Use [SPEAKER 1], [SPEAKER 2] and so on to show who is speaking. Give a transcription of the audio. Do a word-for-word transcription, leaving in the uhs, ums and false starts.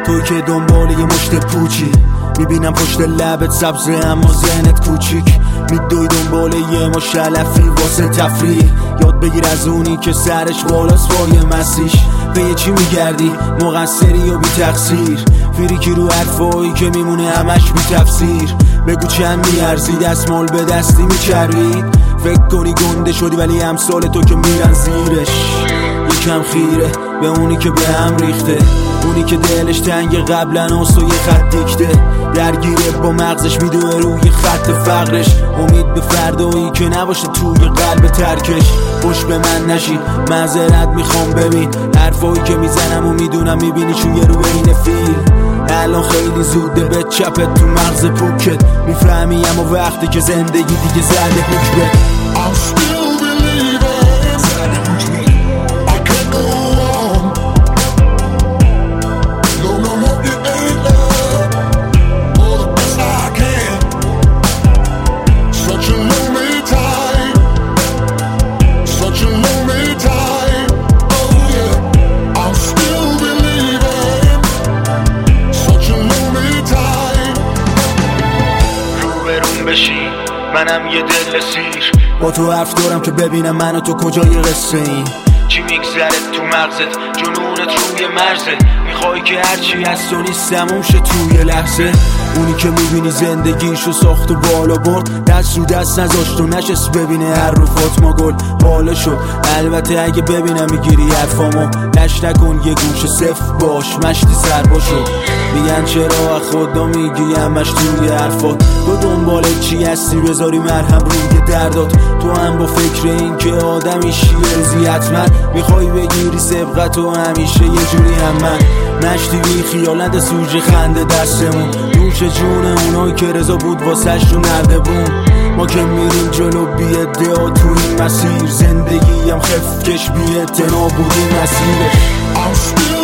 [SPEAKER 1] توی که دنبال یه مشت پوچی، میبینم پشت لبت سبزه اما ذهنت کوچیک. میدوی دنبال یه مش علفی واسه تفریح، یاد بگیر از اونی که سرش بالاست با یه مسیح. به یه چی میگردی مقصری و بی تقصیر، فریکی رو حرفایی که میمونه همش بی تفسیر. بگو چند میارزی دستمال به دستی میچرید، فکر کنی گنده شدی ولی امثال تو که میرن زیرش. یکم خیره به اونی که به هم ریخته، اونی که دلش تنگ قبلا و یه خط دیکته، درگیره با مغزش میدوه روی خط فقرش. امید به فردایی که نباشه توی قلب ترکش. خوش به من نشی معذرت میخوام، ببین حرفایی که میزنم و میدونم میبینی چویه رو بین فیل. الان خیلی زوده به چپت تو مغز پوکت، میفهمی اما وقتی که زندگی دیگه زده حکمه.
[SPEAKER 2] منم یه دل سیر
[SPEAKER 1] با تو حرف دارم که ببینم من و تو کجای قصه این.
[SPEAKER 2] چی میگذره تو مغزت جنونت روی مرزت، میخوای که هرچی هست و نیست تموم شه توی لحظه. اونی که میبینی زندگیشو ساخت و بالا برد، دست رو دست نذاشت و نشست ببینه هر رو فاطمه گل بالا شد. البته اگه ببینم میگیری حرفامو لش نکن، یه گوشه صفر باش مشتی سر باشو. میگن چرا خدا میگی همش توی حرفات، تو دنبال چی هستی بذاری مرهم روی دردات. تو هم با فکر این که آدمی شیرزی حتما میخوای بگیری سبقت و همیشه یه جوری هم من مشتی بی خیالت سوژه خنده دستمون، نوش جون اونایی که رضا بود واسه شون نرده بون. ما که میریم جلو بی ادعا تو این مسیر، زندگی هم خفکش بی اعتنا بود این مسیرش.